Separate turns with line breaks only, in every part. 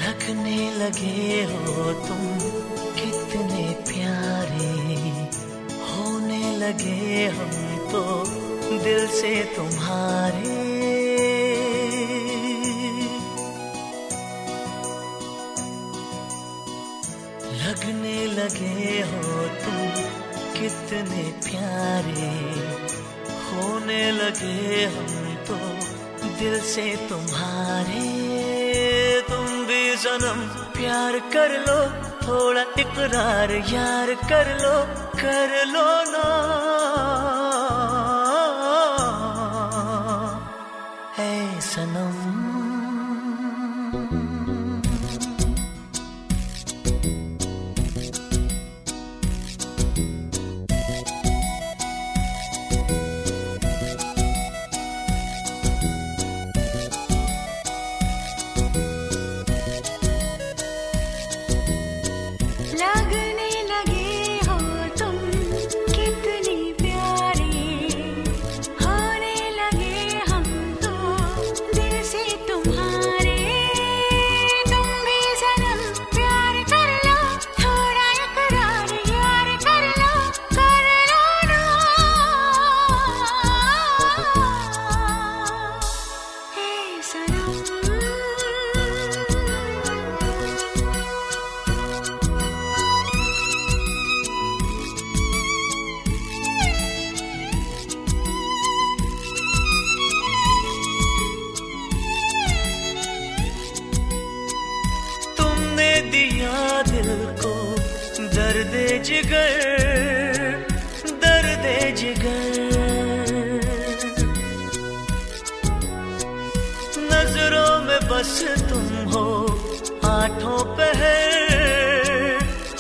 लगने लगे हो तुम कितने प्यारे, होने लगे हम तो दिल से तुम्हारे। लगने लगे हो तुम कितने प्यारे, होने लगे हम तो दिल से तुम्हारे। तुम भी सनम प्यार कर लो, थोड़ा इकरार यार कर लो ना। ऐ सनम दिया दिल को दर्दे जिगर, नजरों में बस तुम हो आठों पहर।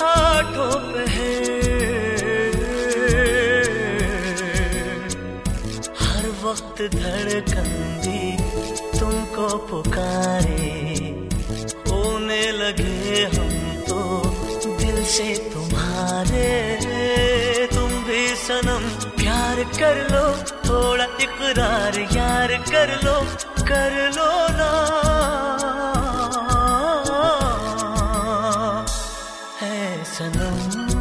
हर वक्त धड़कन भी तुमको पुकारे, होने लगे हम तो दिल से तुम्हारे। तुम भी सनम प्यार कर लो, थोड़ा इकरार यार कर लो ना। है सनम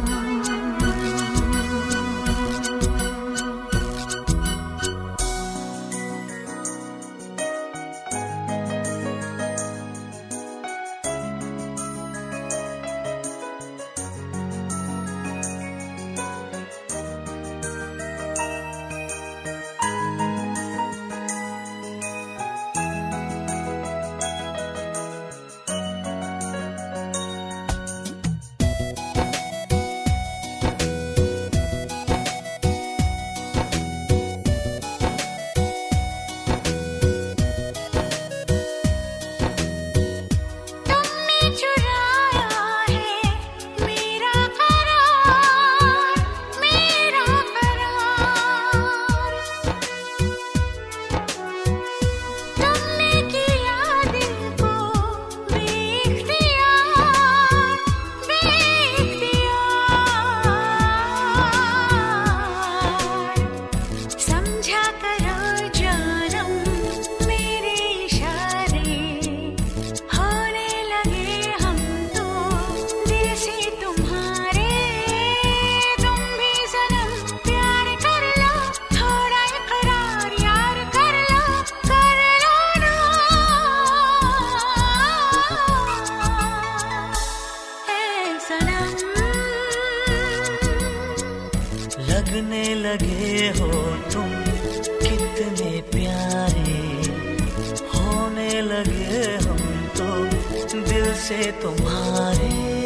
लगने लगे हो तुम कितने प्यारे, होने लगे हम तो दिल से तुम्हारे।